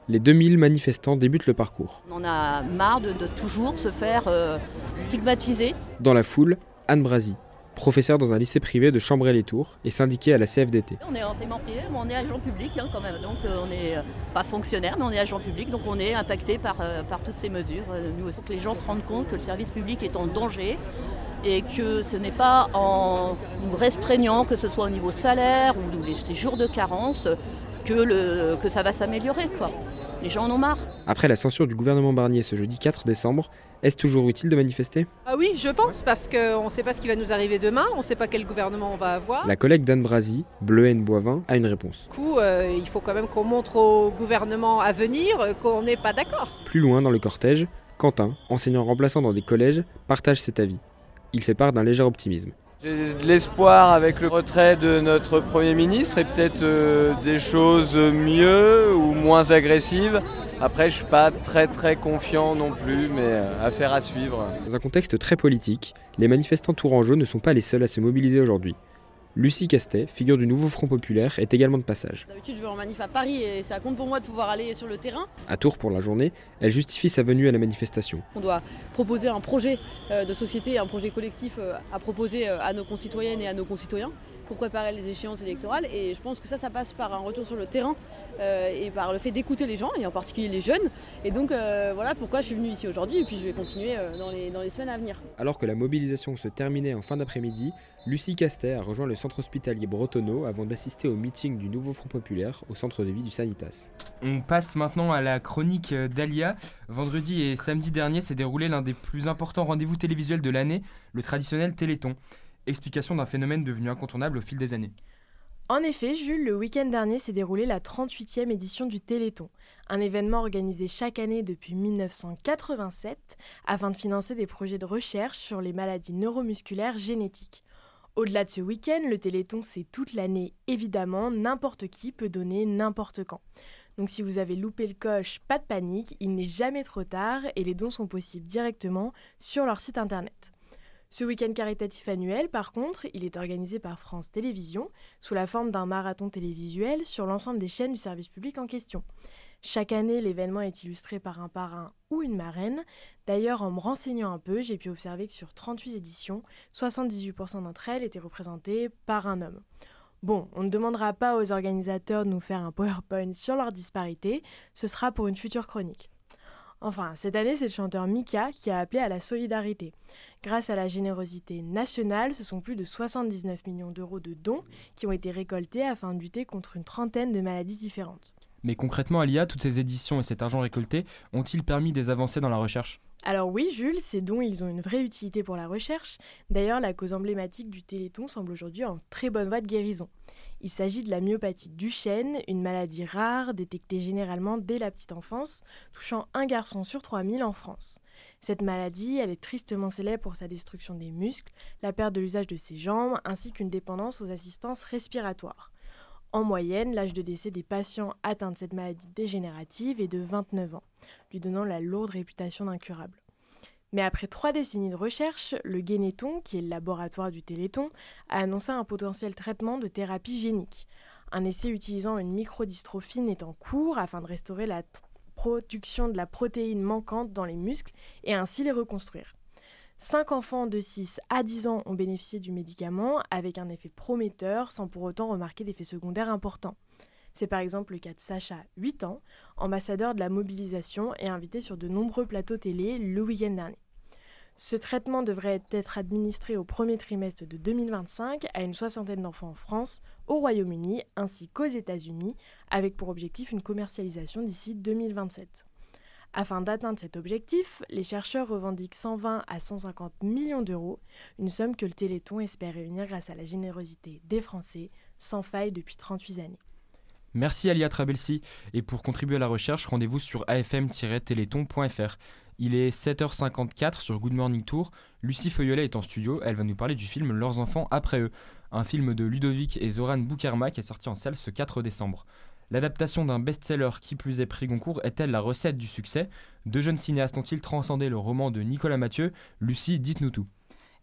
les deux mille manifestants débutent le parcours. On en a marre de, de toujours se faire euh, stigmatiser. Dans la foule, Anne Brasy, professeure dans un lycée privé de Chambray-les-Tours et syndiquée à la C F D T. On est enseignement privé, mais on est agent public hein, quand même. Donc euh, on n'est euh, pas fonctionnaire, mais on est agent public, donc on est impacté par, euh, par toutes ces mesures. Euh, nous aussi, que les gens se rendent compte que le service public est en danger et que ce n'est pas en nous restreignant, que ce soit au niveau salaire ou les, ces jours de carence, que, le, que ça va s'améliorer, quoi. Les gens en ont marre. Après la censure du gouvernement Barnier ce jeudi quatre décembre, est-ce toujours utile de manifester ? Ah oui, je pense, parce qu'on ne sait pas ce qui va nous arriver demain, on ne sait pas quel gouvernement on va avoir. La collègue d'Anne Brasy, Bleuhen-Boivin, a une réponse. Du coup, euh, il faut quand même qu'on montre au gouvernement à venir euh, qu'on n'est pas d'accord. Plus loin dans le cortège, Quentin, enseignant remplaçant dans des collèges, partage cet avis. Il fait part d'un léger optimisme. J'ai de l'espoir avec le retrait de notre Premier ministre et peut-être euh, des choses mieux ou moins agressives. Après, je ne suis pas très très confiant non plus, mais euh, affaire à suivre. Dans un contexte très politique, les manifestants tourangeaux ne sont pas les seuls à se mobiliser aujourd'hui. Lucie Castet, figure du nouveau Front Populaire, est également de passage. D'habitude, je vais en manif à Paris et ça compte pour moi de pouvoir aller sur le terrain. À Tours pour la journée, elle justifie sa venue à la manifestation. On doit proposer un projet de société, un projet collectif à proposer à nos concitoyennes et à nos concitoyens pour préparer les échéances électorales. Et je pense que ça, ça passe par un retour sur le terrain euh, et par le fait d'écouter les gens, et en particulier les jeunes. Et donc euh, voilà pourquoi je suis venue ici aujourd'hui et puis je vais continuer euh, dans, les, dans les semaines à venir. Alors que la mobilisation se terminait en fin d'après-midi, Lucie Castet a rejoint le centre hospitalier Bretonneau avant d'assister au meeting du nouveau Front Populaire au centre de vie du Sanitas. On passe maintenant à la chronique d'Alia. Vendredi et samedi dernier s'est déroulé l'un des plus importants rendez-vous télévisuels de l'année, le traditionnel Téléthon. Explication d'un phénomène devenu incontournable au fil des années. En effet, Jules, le week-end dernier s'est déroulée la trente-huitième édition du Téléthon, un événement organisé chaque année depuis dix-neuf cent quatre-vingt-sept afin de financer des projets de recherche sur les maladies neuromusculaires génétiques. Au-delà de ce week-end, le Téléthon c'est toute l'année, évidemment, n'importe qui peut donner n'importe quand. Donc si vous avez loupé le coche, pas de panique, il n'est jamais trop tard et les dons sont possibles directement sur leur site internet. Ce week-end caritatif annuel, par contre, il est organisé par France Télévisions sous la forme d'un marathon télévisuel sur l'ensemble des chaînes du service public en question. Chaque année, l'événement est illustré par un parrain ou une marraine. D'ailleurs, en me renseignant un peu, j'ai pu observer que sur trente-huit éditions, soixante-dix-huit pour cent d'entre elles étaient représentées par un homme. Bon, on ne demandera pas aux organisateurs de nous faire un PowerPoint sur leur disparité, ce sera pour une future chronique. Enfin, cette année, c'est le chanteur Mika qui a appelé à la solidarité. Grâce à la générosité nationale, ce sont plus de soixante-dix-neuf millions d'euros de dons qui ont été récoltés afin de lutter contre une trentaine de maladies différentes. Mais concrètement, Alia, toutes ces éditions et cet argent récolté ont-ils permis des avancées dans la recherche ? Alors oui, Jules, ces dons, ils ont une vraie utilité pour la recherche. D'ailleurs, la cause emblématique du Téléthon semble aujourd'hui en très bonne voie de guérison. Il s'agit de la myopathie Duchenne, une maladie rare détectée généralement dès la petite enfance, touchant un garçon sur trois mille en France. Cette maladie, elle est tristement célèbre pour sa destruction des muscles, la perte de l'usage de ses jambes, ainsi qu'une dépendance aux assistances respiratoires. En moyenne, l'âge de décès des patients atteints de cette maladie dégénérative est de vingt-neuf ans, lui donnant la lourde réputation d'incurable. Mais après trois décennies de recherche, le Généthon, qui est le laboratoire du Téléthon, a annoncé un potentiel traitement de thérapie génique. Un essai utilisant une microdystrophine est en cours afin de restaurer la t- production de la protéine manquante dans les muscles et ainsi les reconstruire. Cinq enfants de six à dix ans ont bénéficié du médicament avec un effet prometteur sans pour autant remarquer d'effets secondaires importants. C'est par exemple le cas de Sacha, huit ans, ambassadeur de la mobilisation et invité sur de nombreux plateaux télé le week-end dernier. Ce traitement devrait être administré au premier trimestre de deux mille vingt-cinq à une soixantaine d'enfants en France, au Royaume-Uni ainsi qu'aux États-Unis, avec pour objectif une commercialisation d'ici deux mille vingt-sept. Afin d'atteindre cet objectif, les chercheurs revendiquent cent vingt à cent cinquante millions d'euros, une somme que le Téléthon espère réunir grâce à la générosité des Français, sans faille depuis trente-huit années. Merci Alia Trabelsi, et pour contribuer à la recherche, rendez-vous sur a f m tiret téléthon point f r. Il est sept heures cinquante-quatre sur Good Morning Tour. Lucie Feuillolet est en studio, elle va nous parler du film Leurs enfants après eux, un film de Ludovic et Zoran Boukarma qui est sorti en salle ce quatre décembre. L'adaptation d'un best-seller qui plus est prix Goncourt est-elle la recette du succès ? Deux jeunes cinéastes ont-ils transcendé le roman de Nicolas Mathieu ? Lucie, dites-nous tout.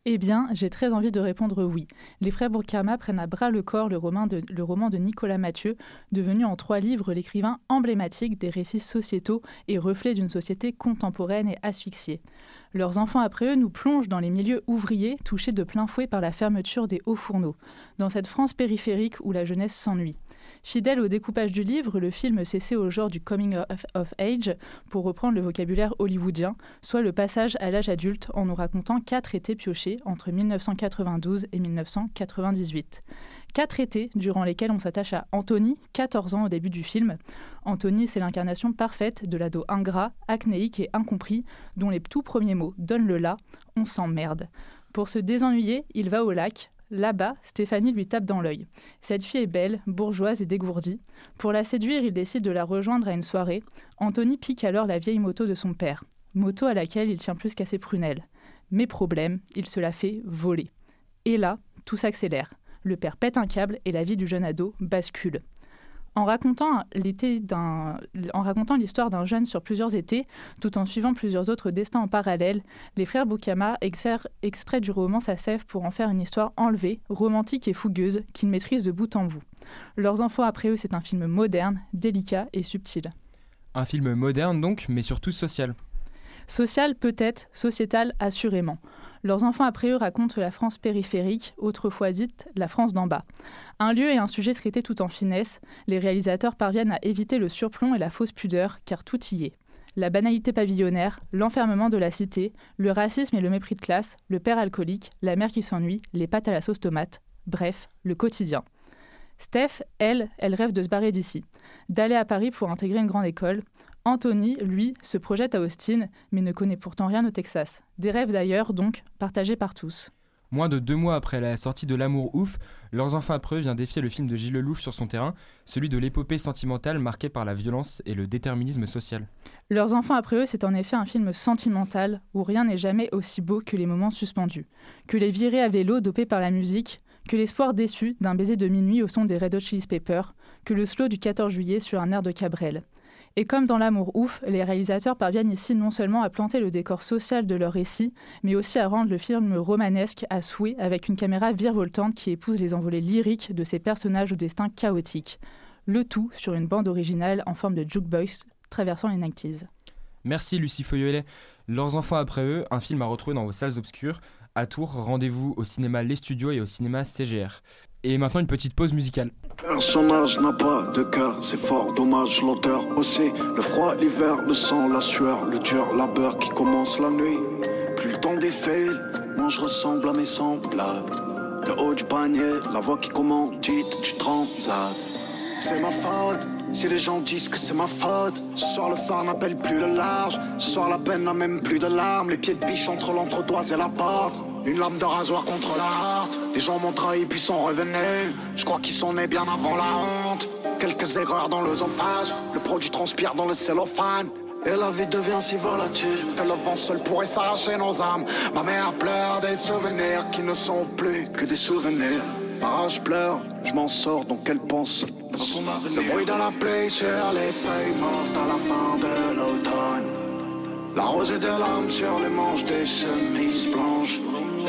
Eh bien, j'ai très envie de répondre oui. Les frères Bourkama prennent à bras le corps le roman, de, le roman de Nicolas Mathieu, devenu en trois livres l'écrivain emblématique des récits sociétaux et reflet d'une société contemporaine et asphyxiée. Leurs enfants après eux nous plongent dans les milieux ouvriers touchés de plein fouet par la fermeture des hauts fourneaux, dans cette France périphérique où la jeunesse s'ennuie. Fidèle au découpage du livre, le film s'essaie au genre du coming of, of age, pour reprendre le vocabulaire hollywoodien, soit le passage à l'âge adulte en nous racontant quatre étés piochés entre mille neuf cent quatre-vingt-douze et mille neuf cent quatre-vingt-dix-huit. Quatre étés durant lesquels on s'attache à Anthony, quatorze ans au début du film. Anthony, c'est l'incarnation parfaite de l'ado ingrat, acnéique et incompris, dont les tout premiers mots donnent le là, on s'emmerde. Pour se désennuyer, il va au lac. Là-bas, Stéphanie lui tape dans l'œil. Cette fille est belle, bourgeoise et dégourdie. Pour la séduire, il décide de la rejoindre à une soirée. Anthony pique alors la vieille moto de son père, moto à laquelle il tient plus qu'à ses prunelles. Mais problème, il se la fait voler. Et là, tout s'accélère. Le père pète un câble et la vie du jeune ado bascule. En racontant, l'été d'un, en racontant l'histoire d'un jeune sur plusieurs étés, tout en suivant plusieurs autres destins en parallèle, les frères Bourkama extraient du roman sa sève pour en faire une histoire enlevée, romantique et fougueuse, qu'ils maîtrisent de bout en bout. Leurs enfants après eux, c'est un film moderne, délicat et subtil. Un film moderne donc, mais surtout social. Social peut-être, sociétal assurément. Leurs enfants après eux racontent la France périphérique, autrefois dite la France d'en bas. Un lieu et un sujet traités tout en finesse, les réalisateurs parviennent à éviter le surplomb et la fausse pudeur, car tout y est. La banalité pavillonnaire, l'enfermement de la cité, le racisme et le mépris de classe, le père alcoolique, la mère qui s'ennuie, les pâtes à la sauce tomate, bref, le quotidien. Steph, elle, elle rêve de se barrer d'ici, d'aller à Paris pour intégrer une grande école. Anthony, lui, se projette à Austin, mais ne connaît pourtant rien au Texas. Des rêves d'ailleurs, donc, partagés par tous. Moins de deux mois après la sortie de L'amour ouf, Leurs enfants après eux vient défier le film de Gilles Lelouch sur son terrain, celui de l'épopée sentimentale marquée par la violence et le déterminisme social. Leurs enfants après eux, c'est en effet un film sentimental où rien n'est jamais aussi beau que les moments suspendus, que les virées à vélo dopées par la musique, que l'espoir déçu d'un baiser de minuit au son des Red Hot Chili Peppers, que le slow du quatorze juillet sur un air de Cabrel. Et comme dans L'amour ouf, les réalisateurs parviennent ici non seulement à planter le décor social de leur récit, mais aussi à rendre le film romanesque à souhait avec une caméra virevoltante qui épouse les envolées lyriques de ces personnages au destin chaotique. Le tout sur une bande originale en forme de jukebox traversant les nineties. Merci Lucie Feuillet. Leurs enfants après eux, un film à retrouver dans vos salles obscures. À Tours, rendez-vous au cinéma Les Studios et au cinéma C G R. Et maintenant une petite pause musicale. Personnage n'a pas de cœur, c'est fort dommage, l'auteur aussi. Le froid, l'hiver, le sang, la sueur, le dur labeur qui commence la nuit. Plus le temps défile, moi je ressemble à mes semblables. Le haut du panier, la voix qui commandite du transat. C'est ma faute, si les gens disent que c'est ma faute. Ce soir le phare n'appelle plus le large. Ce soir la peine n'a même plus de larmes. Les pieds de biche entre l'entretoise et la porte. Une lame de rasoir contre la harte. Des gens m'ont trahi puis sont revenus. Je crois qu'ils sont nés bien avant la honte. Quelques erreurs dans l'œsophage. Le produit transpire dans le cellophane. Et la vie devient si volatile que le vent seul pourrait s'arracher nos âmes. Ma mère pleure des souvenirs qui ne sont plus que des souvenirs. Ah, je pleure, je m'en sors donc elle pense dans son avenir. Le bruit de la pluie sur les feuilles mortes à la fin de l'automne. La rosée de larmes sur les manches des chemises blanches.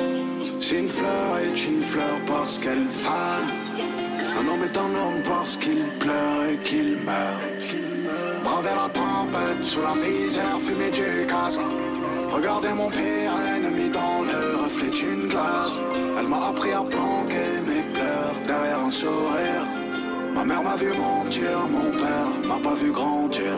Si une fleur est une fleur parce qu'elle fane, un homme est un homme parce qu'il pleure et qu'il meurt. Braver la tempête sous la visière fumée du casque. Regardez mon pire ennemi dans le reflet d'une glace. Elle m'a appris à planquer mes pleurs derrière un sourire. Ma mère m'a vu mentir, mon père m'a pas vu grandir.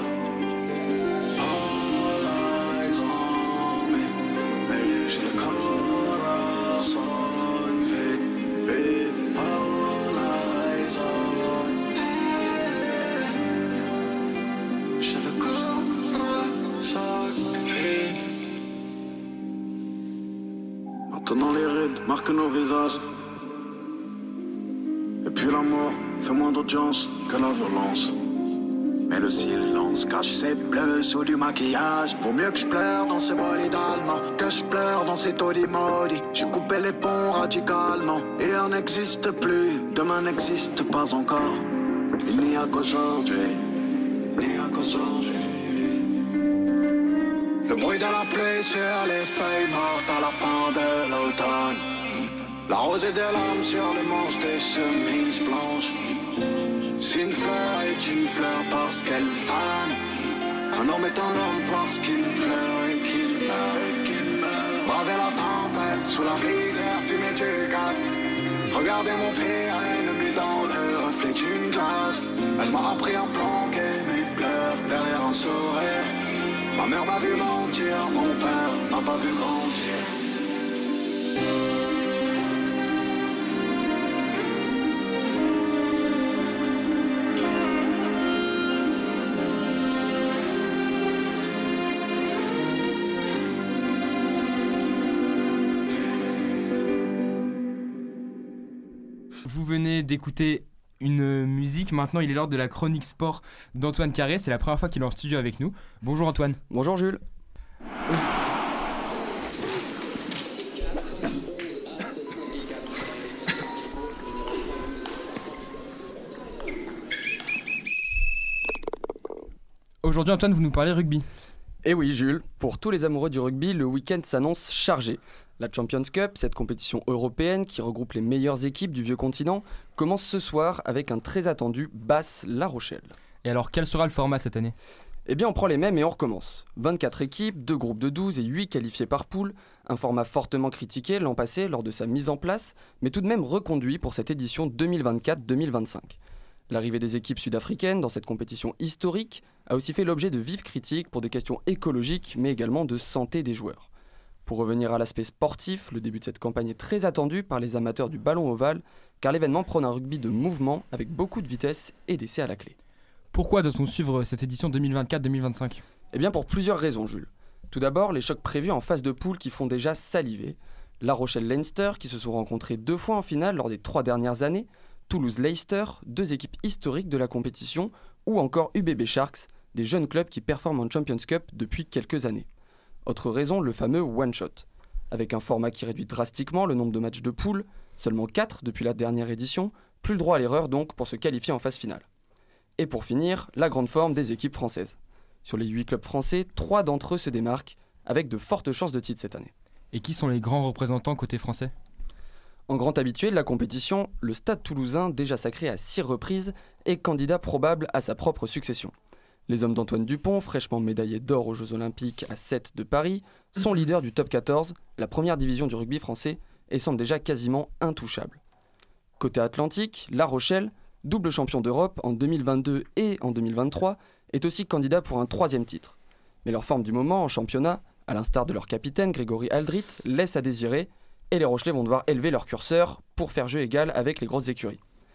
All eyes on me, mais j'ai le corazon vide, vide. All eyes on me, j'ai le corazon vide. Maintenant les rides marquent nos visages. Et puis l'amour fait moins d'audience que la violence. Mais le silence cache ses bleus sous du maquillage. Vaut mieux que je pleure dans ces bolides allemands que je pleure dans ces taudis maudits. J'ai coupé les ponts radicalement. Et un n'existe plus, demain n'existe pas encore. Il n'y a qu'aujourd'hui, il n'y a qu'aujourd'hui. Le bruit de la pluie sur les feuilles mortes à la fin de l'automne. La rosée des lames sur les manches des chemises blanches. Si une fleur est une fleur parce qu'elle fane, un homme est un homme parce qu'il pleure et qu'il meurt et qu'il meurt. Braver la tempête sous la misère, fumer du gaz. Regardez mon pire ennemi dans le reflet d'une glace. Elle m'a appris à planquer mes pleurs derrière un sourire. Ma mère m'a vu mentir, mon père m'a pas vu grandir. Vous venez d'écouter une musique, maintenant il est l'heure de la chronique sport d'Antoine Carré, c'est la première fois qu'il est en studio avec nous. Bonjour Antoine. Bonjour Jules. Aujourd'hui Antoine, vous nous parlez rugby. Eh oui Jules, pour tous les amoureux du rugby, le week-end s'annonce chargé. La Champions Cup, cette compétition européenne qui regroupe les meilleures équipes du vieux continent, commence ce soir avec un très attendu Basse-La Rochelle. Et alors quel sera le format cette année ? Eh bien on prend les mêmes et on recommence. vingt-quatre équipes, deux groupes de douze et huit qualifiés par poule, un format fortement critiqué l'an passé lors de sa mise en place, mais tout de même reconduit pour cette édition deux mille vingt-quatre deux mille vingt-cinq. L'arrivée des équipes sud-africaines dans cette compétition historique a aussi fait l'objet de vives critiques pour des questions écologiques mais également de santé des joueurs. Pour revenir à l'aspect sportif, le début de cette campagne est très attendu par les amateurs du ballon ovale, car l'événement prône un rugby de mouvement avec beaucoup de vitesse et d'essais à la clé. Pourquoi doit-on suivre cette édition deux mille vingt-quatre deux mille vingt-cinq ? Eh bien pour plusieurs raisons Jules. Tout d'abord, les chocs prévus en phase de poule qui font déjà saliver. La Rochelle-Leinster qui se sont rencontrés deux fois en finale lors des trois dernières années, Toulouse-Leicester, deux équipes historiques de la compétition, ou encore U B B Sharks, des jeunes clubs qui performent en Champions Cup depuis quelques années. Autre raison, le fameux one-shot. Avec un format qui réduit drastiquement le nombre de matchs de poule, seulement quatre depuis la dernière édition, plus le droit à l'erreur donc pour se qualifier en phase finale. Et pour finir, la grande forme des équipes françaises. Sur les huit clubs français, trois d'entre eux se démarquent, avec de fortes chances de titre cette année. Et qui sont les grands représentants côté français ? En grand habitué de la compétition, le Stade Toulousain, déjà sacré à six reprises, est candidat probable à sa propre succession. Les hommes d'Antoine Dupont, fraîchement médaillés d'or aux Jeux Olympiques à sept de Paris, sont leaders du top quatorze, la première division du rugby français, et semblent déjà quasiment intouchables. Côté Atlantique, La Rochelle, double champion d'Europe en deux mille vingt-deux et en deux mille vingt-trois, est aussi candidat pour un troisième titre. Mais leur forme du moment en championnat, à l'instar de leur capitaine Grégory Aldrit, laisse à désirer, et les Rochelais vont devoir élever leur curseur pour faire jeu égal avec les grosses écuries.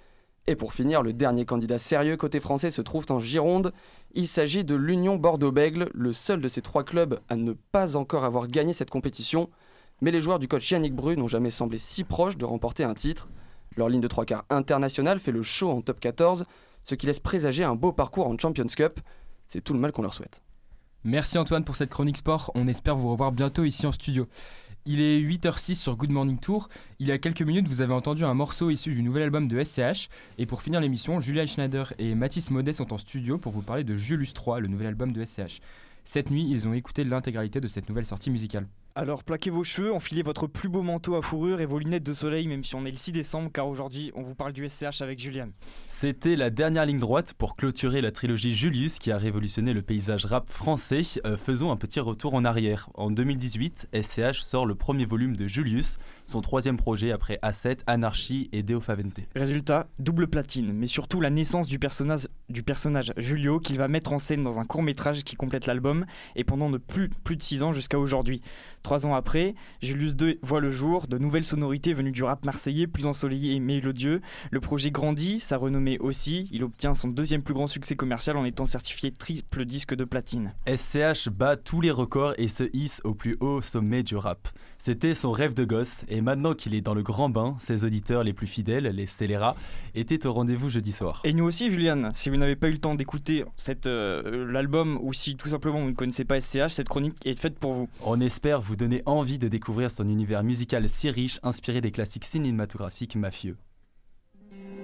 Et pour finir, le dernier candidat sérieux côté français se trouve en Gironde. Il s'agit de l'Union Bordeaux-Bègles, le seul de ces trois clubs à ne pas encore avoir gagné cette compétition. Mais les joueurs du coach Yannick Bru n'ont jamais semblé si proches de remporter un titre. Leur ligne de trois quarts internationale fait le show en top quatorze, ce qui laisse présager un beau parcours en Champions Cup. C'est tout le mal qu'on leur souhaite. Merci Antoine pour cette chronique sport, on espère vous revoir bientôt ici en studio. Il est huit heures six sur Good Morning Tour. Il y a quelques minutes, vous avez entendu un morceau issu du nouvel album de S C H. Et pour finir l'émission, Julia Schneider et Mathis Maudet sont en studio pour vous parler de Julius trois, le nouvel album de S C H. Cette nuit, ils ont écouté l'intégralité de cette nouvelle sortie musicale. Alors plaquez vos cheveux, enfilez votre plus beau manteau à fourrure et vos lunettes de soleil, même si on est le six décembre, car aujourd'hui on vous parle du S C H avec Juliane. C'était la dernière ligne droite pour clôturer la trilogie Julius qui a révolutionné le paysage rap français. Euh, faisons un petit retour en arrière. En deux mille dix-huit, S C H sort le premier volume de Julius, son troisième projet après A sept, Anarchy et Deo Favente. Résultat, double platine, mais surtout la naissance du personnage, du personnage Julio qu'il va mettre en scène dans un court-métrage qui complète l'album, et pendant de plus, plus de six ans jusqu'à aujourd'hui. Trois ans après, Julius deux voit le jour, de nouvelles sonorités venues du rap marseillais, plus ensoleillé et mélodieux. Le projet grandit, sa renommée aussi. Il obtient son deuxième plus grand succès commercial en étant certifié triple disque de platine. S C H bat tous les records et se hisse au plus haut sommet du rap. C'était son rêve de gosse, et maintenant qu'il est dans le grand bain, ses auditeurs les plus fidèles, les scélérats, étaient au rendez-vous jeudi soir. Et nous aussi, Juliane, si vous n'avez pas eu le temps d'écouter cette, euh, l'album, ou si tout simplement vous ne connaissez pas S C H, cette chronique est faite pour vous. On espère vous donner envie de découvrir son univers musical si riche, inspiré des classiques cinématographiques mafieux.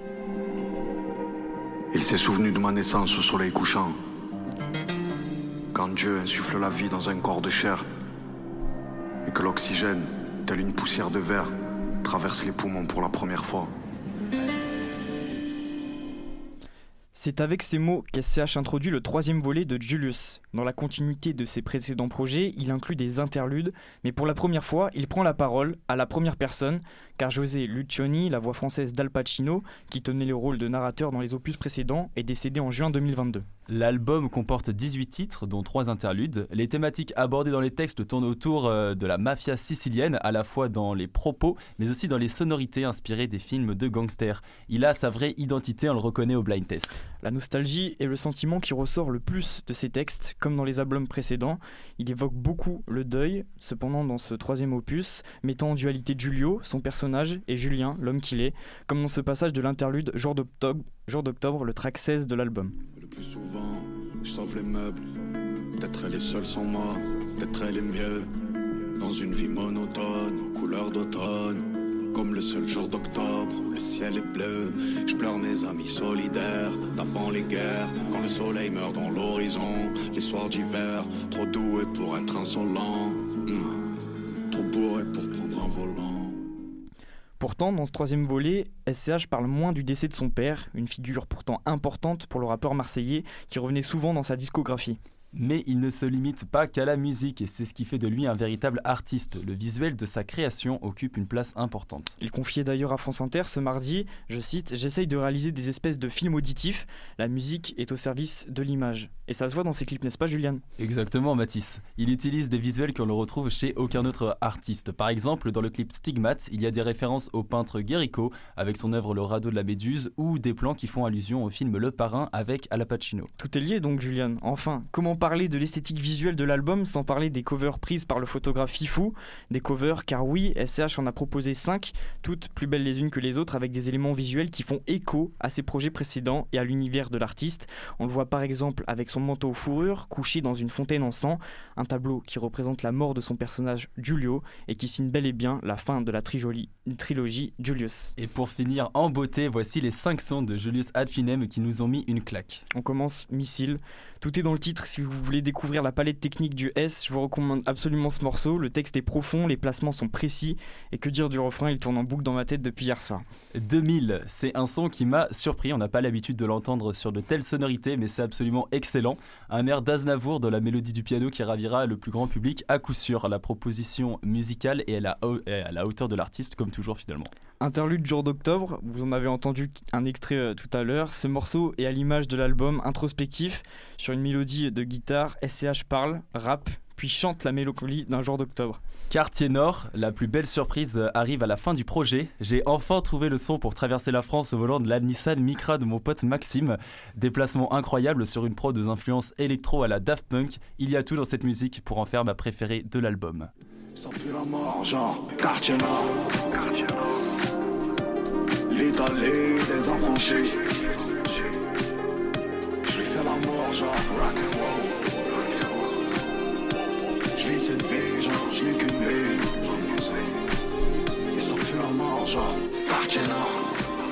Il s'est souvenu de ma naissance au soleil couchant. quand Dieu insuffle la vie dans un corps de chair et que l'oxygène, tel une poussière de verre, traverse les poumons pour la première fois. C'est avec ces mots qu'S C H introduit le troisième volet de Julius. Dans la continuité de ses précédents projets, il inclut des interludes, mais pour la première fois, il prend la parole à la première personne, car José Lucioni, la voix française d'Al Pacino, qui tenait le rôle de narrateur dans les opus précédents, est décédé en juin deux mille vingt-deux. L'album comporte dix-huit titres, dont trois interludes. Les thématiques abordées dans les textes tournent autour euh, de la mafia sicilienne, à la fois dans les propos, mais aussi dans les sonorités inspirées des films de gangsters. Il a sa vraie identité, on le reconnaît au blind test. La nostalgie est le sentiment qui ressort le plus de ces textes, comme dans les albums précédents. Il évoque beaucoup le deuil, cependant dans ce troisième opus, mettant en dualité Giulio, son personnage, et Julien, l'homme qu'il est, comme dans ce passage de l'interlude Jour d'octobre, Jour d'octobre, le track seize de l'album. Le plus souvent, je sauve les meubles. Peut-être elle est seule sans moi, peut-être elle est mieux. Dans une vie monotone, aux couleurs d'automne. Comme le seul jour d'octobre où le ciel est bleu. Je pleure mes amis solidaires d'avant les guerres. Quand le soleil meurt dans l'horizon. Les soirs d'hiver, trop doué pour être insolent. Mmh. Trop bourré pour prendre un volant. Pourtant, dans ce troisième volet, S C H parle moins du décès de son père, une figure pourtant importante pour le rappeur marseillais qui revenait souvent dans sa discographie. Mais il ne se limite pas qu'à la musique et c'est ce qui fait de lui un véritable artiste. Le visuel de sa création occupe une place importante. Il confiait d'ailleurs à France Inter ce mardi, je cite, « J'essaye de réaliser des espèces de films auditifs, la musique est au service de l'image ». Et ça se voit dans ses clips, n'est-ce pas Julian ? Exactement Mathis. Il utilise des visuels qu'on ne retrouve chez aucun autre artiste. Par exemple, dans le clip Stigmate, il y a des références au peintre Guerrico avec son œuvre Le radeau de la Méduse ou des plans qui font allusion au film Le Parrain avec Al Pacino. Tout est lié donc Julian. Enfin, comment parler de l'esthétique visuelle de l'album sans parler des covers prises par le photographe Fifou. Des covers car oui, S C H en a proposé cinq, toutes plus belles les unes que les autres avec des éléments visuels qui font écho à ses projets précédents et à l'univers de l'artiste. On le voit par exemple avec son manteau aux fourrures couché dans une fontaine en sang, un tableau qui représente la mort de son personnage Giulio et qui signe bel et bien la fin de la trilogie, trilogie Julius. Et pour finir en beauté, voici les cinq sons de Julius Ad Finem qui nous ont mis une claque. On commence Missile. Tout est dans le titre, si vous voulez découvrir la palette technique du S, je vous recommande absolument ce morceau. Le texte est profond, les placements sont précis, et que dire du refrain, il tourne en boucle dans ma tête depuis hier soir. deux mille, c'est un son qui m'a surpris, on n'a pas l'habitude de l'entendre sur de telles sonorités, mais c'est absolument excellent. Un air d'Aznavour dans la mélodie du piano qui ravira le plus grand public à coup sûr. La proposition musicale est à la, ha- est à la hauteur de l'artiste, comme toujours finalement. Interlude Jour d'octobre, vous en avez entendu un extrait euh, tout à l'heure. Ce morceau est à l'image de l'album introspectif. Sur une mélodie de guitare, S C H parle, rappe, puis chante la mélancolie d'un jour d'octobre. Quartier Nord, la plus belle surprise arrive à la fin du projet. J'ai enfin trouvé le son pour traverser la France au volant de la Nissan Micra de mon pote Maxime. Déplacement incroyable sur une prod aux influences électro à la Daft Punk. Il y a tout dans cette musique pour en faire ma préférée de l'album. Ça pue la mort, genre Quartier Nord. L'Italie des affranchis. Je lui fais la mort, genre rock'n'roll. Je vis cette vie, genre je n'ai qu'une vie. Et ça pue la mort, genre Quartier Nord.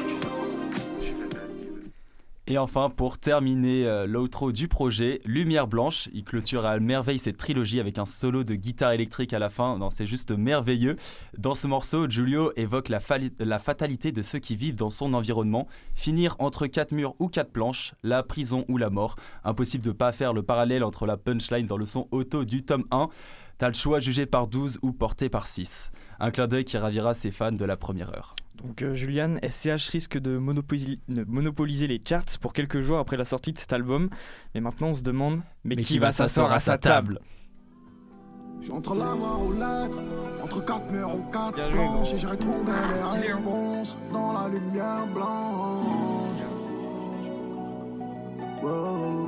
Et enfin, pour terminer euh, l'outro du projet, Lumière Blanche, il clôture à merveille cette trilogie avec un solo de guitare électrique à la fin. Non, c'est juste merveilleux. Dans ce morceau, Giulio évoque la, fa- la fatalité de ceux qui vivent dans son environnement. Finir entre quatre murs ou quatre planches, la prison ou la mort. Impossible de pas faire le parallèle entre la punchline dans le son auto du tome un. T'as le choix jugé par douze ou porté par six. Un clin d'œil qui ravira ses fans de la première heure. Donc euh, Julian, S C H risque de monopoliser, de monopoliser les charts pour quelques jours après la sortie de cet album. Mais maintenant on se demande, mais, mais qui, qui va s'asseoir à sa table ? J'suis entre la mort ou l'être, entre quatre murs ou quatre planches, et j'ai retrouvé les réponses dans la lumière blanche. Wow.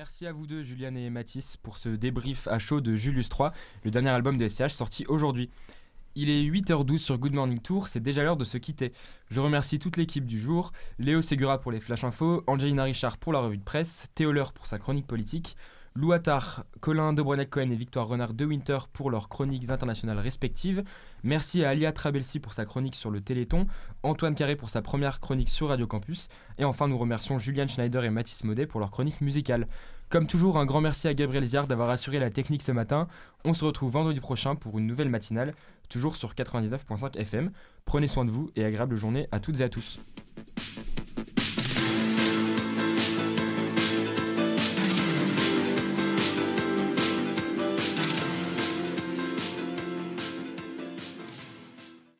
Merci à vous deux, Juliane et Mathis, pour ce débrief à chaud de Julius trois, le dernier album de S C H sorti aujourd'hui. Il est huit heures douze sur Good Morning Tour, c'est déjà l'heure de se quitter. Je remercie toute l'équipe du jour, Léo Ségura pour les Flash Info, Angelina Richard pour la revue de presse, Théo Leur pour sa chronique politique, Lou Attard, Colin Dobrenet-Cohen et Victoire Renard de Winter pour leurs chroniques internationales respectives. Merci à Alia Trabelsi pour sa chronique sur le Téléthon, Antoine Carré pour sa première chronique sur Radio Campus, et enfin nous remercions Juliane Schneider et Mathis Maudet pour leur chronique musicale. Comme toujours, un grand merci à Gabriel Ziard d'avoir assuré la technique ce matin. On se retrouve vendredi prochain pour une nouvelle matinale, toujours sur quatre-vingt-dix-neuf virgule cinq F M. Prenez soin de vous et agréable journée à toutes et à tous.